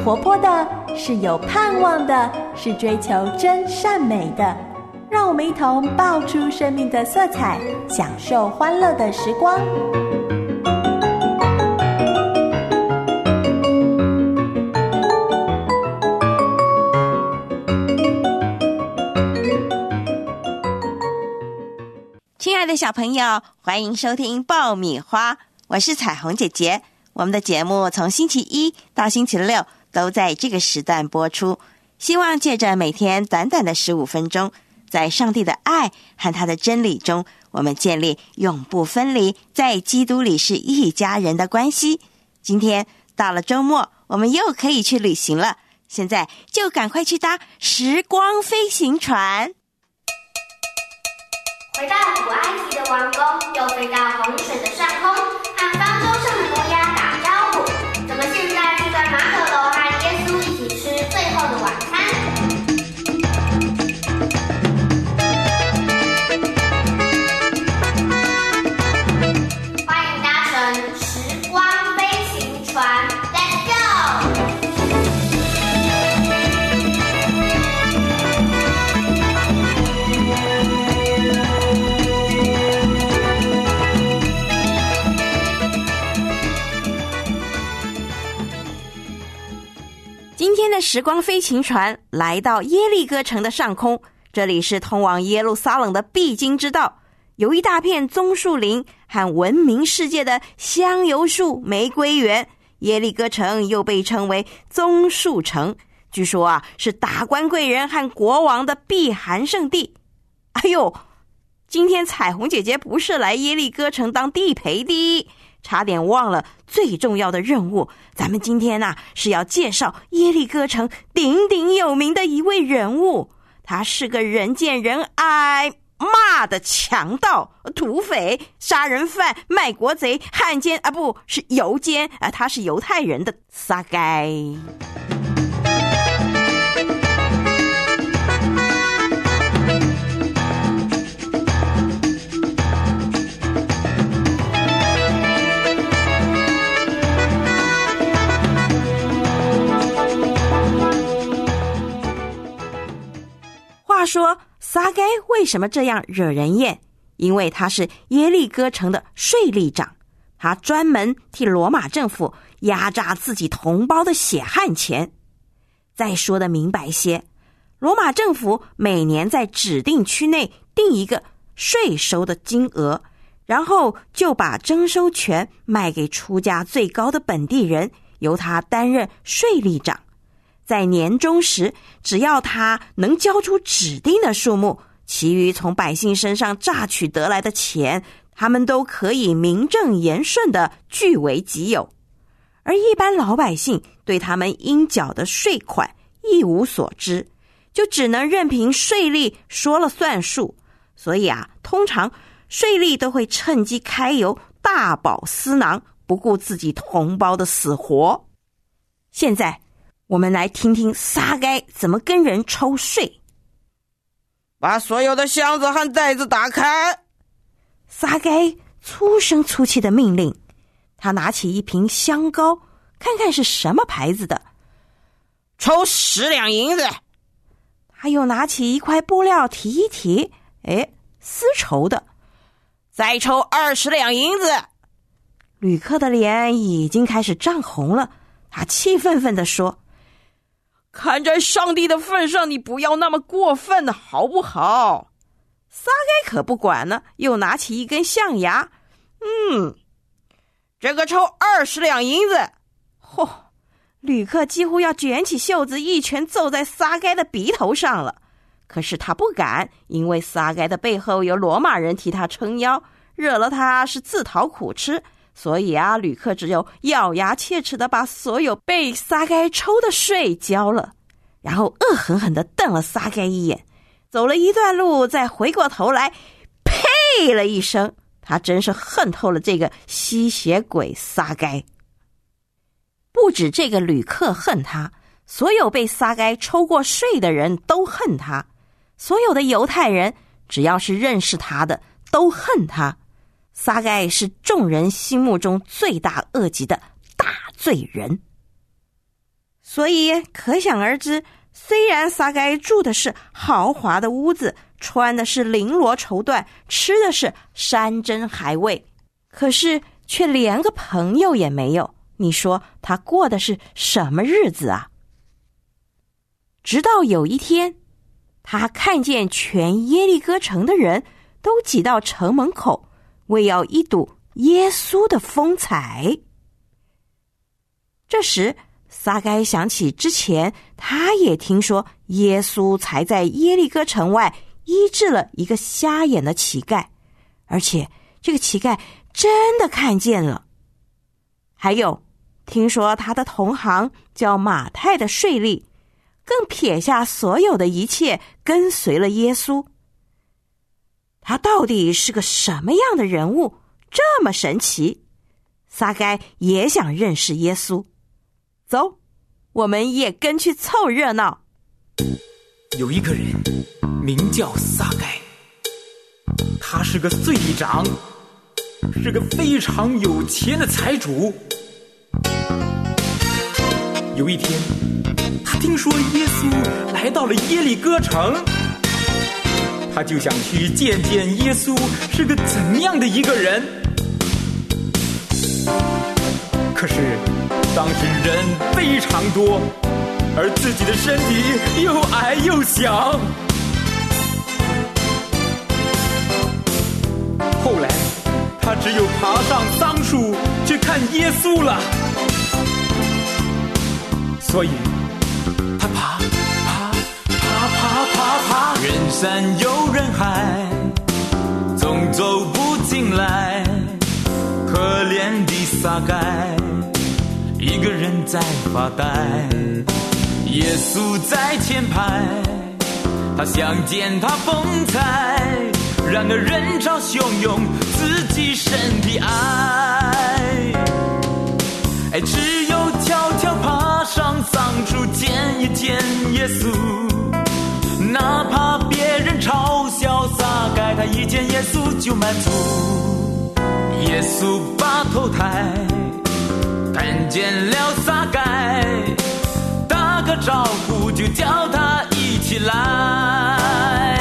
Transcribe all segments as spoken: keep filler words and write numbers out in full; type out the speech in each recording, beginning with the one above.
活泼的，是有盼望的，是追求真善美的。让我们一同爆出生命的色彩，享受欢乐的时光。 亲爱的小朋友，欢迎收听爆米花，我是彩虹姐姐。我们的节目从星期一到星期六都在这个时段播出，希望借着每天短短的十五分钟，在上帝的爱和他的真理中，我们建立永不分离，在基督里是一家人的关系。今天到了周末，我们又可以去旅行了，现在就赶快去搭时光飞行船。 回到古埃及的王宫，又飞到洪水的上空，和方舟上的挪亚打招呼。怎么现在就在马可楼和耶稣一起吃最后的晚餐？欢迎搭乘时光飞行船 ，Let's go！ 今天的时光飞行船来到耶利哥城的上空，这里是通往耶路撒冷的必经之道，有一大片棕树林和闻名世界的香油树玫瑰园。耶利哥城又被称为棕树城，据说啊是达官贵人和国王的避寒胜地。哎呦，今天彩虹姐姐不是来耶利哥城当地陪的，差点忘了最重要的任务。咱们今天啊是要介绍耶利哥城鼎鼎有名的一位人物，他是个人见人爱骂的强盗、土匪、杀人犯、卖国贼、汉奸啊，不是犹奸啊，他是犹太人的撒该。话说撒该为什么这样惹人厌？因为他是耶利哥城的税吏长，他专门替罗马政府压榨自己同胞的血汗钱。再说的明白些，罗马政府每年在指定区内定一个税收的金额，然后就把征收权卖给出价最高的本地人，由他担任税吏长。在年终时，只要他能交出指定的数目，其余从百姓身上榨取得来的钱，他们都可以名正言顺地据为己有。而一般老百姓对他们应缴的税款一无所知，就只能任凭税吏说了算数。所以啊，通常税吏都会趁机揩油，大饱私囊，不顾自己同胞的死活。现在我们来听听撒该怎么跟人抽税。 把所有的箱子和袋子打开。 撒该粗声粗气的命令。他拿起一瓶香膏，看看是什么牌子的， 抽十两银子。 他又拿起一块布料提一提，哎，丝绸的， 再抽二十两银子。 旅客的脸已经开始涨红了，他气愤愤地说， 看在上帝的份上，你不要那么过分好不好？ 撒该可不管呢，又拿起一根象牙， 嗯，这个抽二十两银子。 嚯、哦，旅客几乎要卷起袖子一拳揍在撒该的鼻头上了。可是他不敢，因为撒该的背后有罗马人替他撑腰，惹了他是自讨苦吃。所以啊，旅客只有咬牙切齿地把所有被撒该抽的税交了，然后恶狠狠地瞪了撒该一眼，走了一段路，再回过头来，呸了一声。他真是恨透了这个吸血鬼撒该。不止这个旅客恨他，所有被撒该抽过税的人都恨他，所有的犹太人只要是认识他的都恨他。撒该是众人心目中罪大恶极的大罪人。 所以可想而知，虽然撒该住的是豪华的屋子，穿的是绫罗绸缎，吃的是山珍海味，可是却连个朋友也没有。你说他过的是什么日子啊？直到有一天，他看见全耶利哥城的人都挤到城门口，为要一睹耶稣的风采。这时撒该想起之前他也听说耶稣才在耶利哥城外医治了一个瞎眼的乞丐，而且这个乞丐真的看见了。还有听说他的同行叫马太的税吏，更撇下所有的一切跟随了耶稣。他到底是个什么样的人物，这么神奇？撒该也想认识耶稣。走，我们也跟去凑热闹。 有一个人名叫撒该，他是个税吏长，是个非常有钱的财主。有一天，他听说耶稣来到了耶利哥城，他就想去见见耶稣是个怎样的一个人。可是当时人非常多，而自己的身体又矮又小。后来他只有爬上桑树去看耶稣了。所以他爬爬爬爬爬爬，人山又人海，总走不进来。可怜的撒该一个人在发呆，耶稣在前排，他想见他风采，然而人潮汹涌，自己身体矮。哎，只有悄悄爬上桑树见一见耶稣，哪怕别人嘲笑撒该，他一见耶稣就满足。耶稣把头抬，看见了撒该，打个招呼就叫他一起来。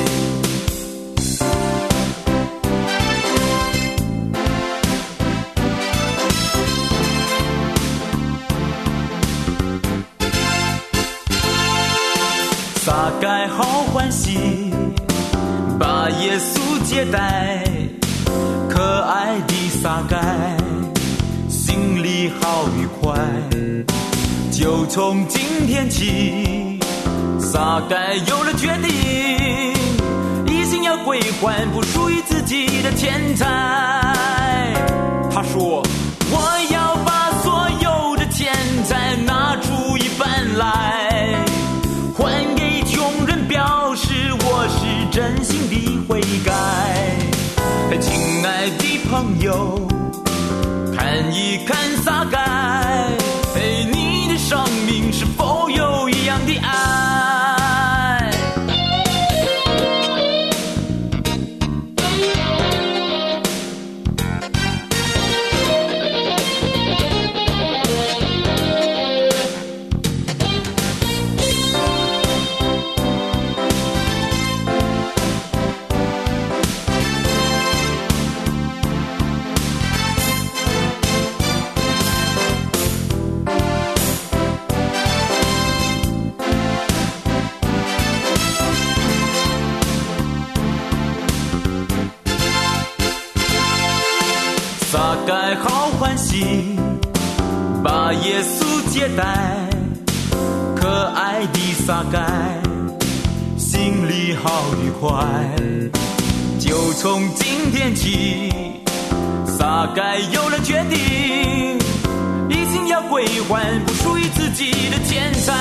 撒该好欢喜，把耶稣接待。可爱的撒该心里好愉快，就从今天起，撒该有了决定，一心要归还不属于自己的钱财。他说，我要把所有的钱财拿出一半来，还给穷人，表示我是真心的悔改。亲爱的朋友，看一看撒该，你的生命是否有一样的爱？撒该好欢喜，把耶稣接待。可爱的撒该心里好愉快，就从今天起，撒该有了决定，一心要归还不属于自己的钱财。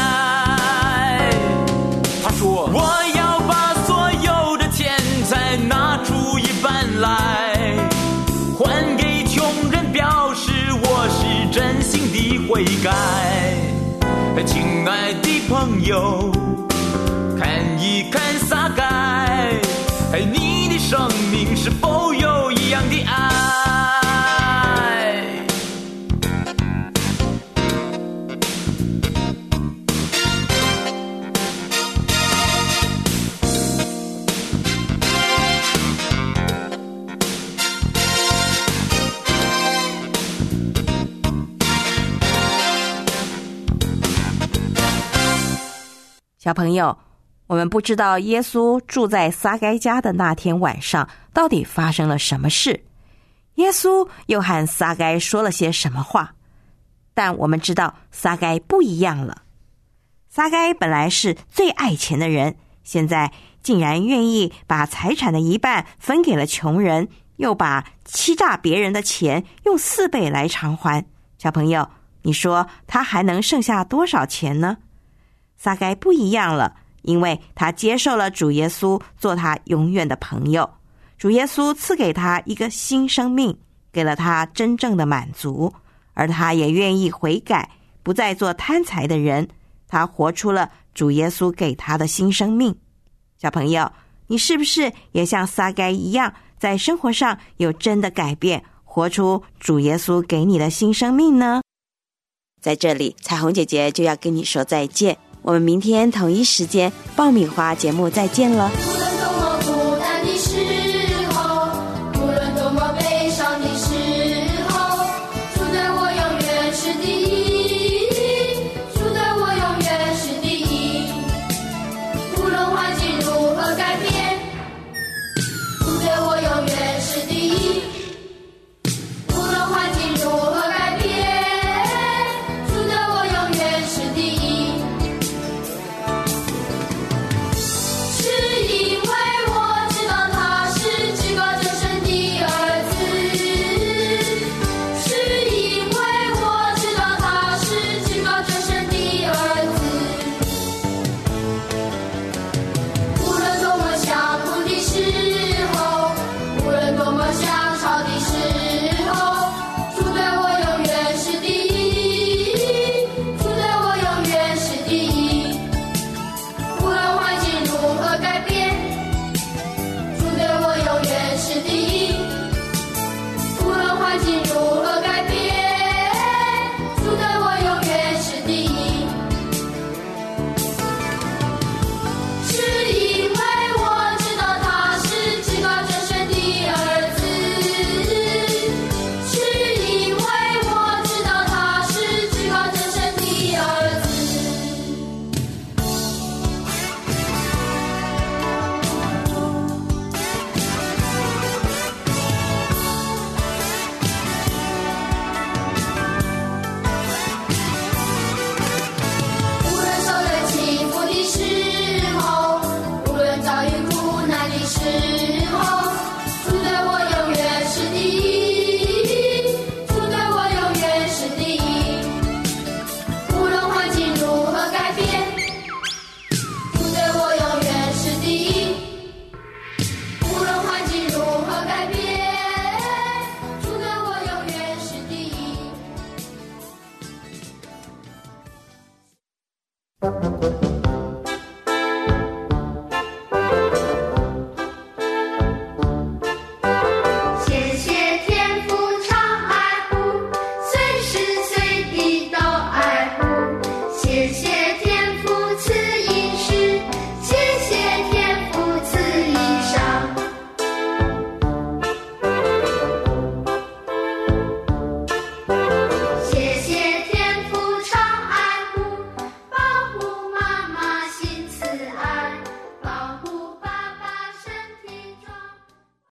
他说，我要把所有的钱财拿出一半来，还给穷人，表示我是真心的悔改。亲爱的朋友，看一看撒该，你的生命是否有一样的爱？ 小朋友，我们不知道耶稣住在撒该家的那天晚上到底发生了什么事，耶稣又和撒该说了些什么话，但我们知道撒该不一样了。撒该本来是最爱钱的人，现在竟然愿意把财产的一半分给了穷人，又把欺诈别人的钱用四倍来偿还。小朋友，你说他还能剩下多少钱呢？撒该不一样了，因为他接受了主耶稣做他永远的朋友。主耶稣赐给他一个新生命，给了他真正的满足，而他也愿意悔改，不再做贪财的人。他活出了主耶稣给他的新生命。小朋友，你是不是也像撒该一样，在生活上有真的改变，活出主耶稣给你的新生命呢？在这里，彩虹姐姐就要跟你说再见，我们明天同一时间爆米花节目再见了。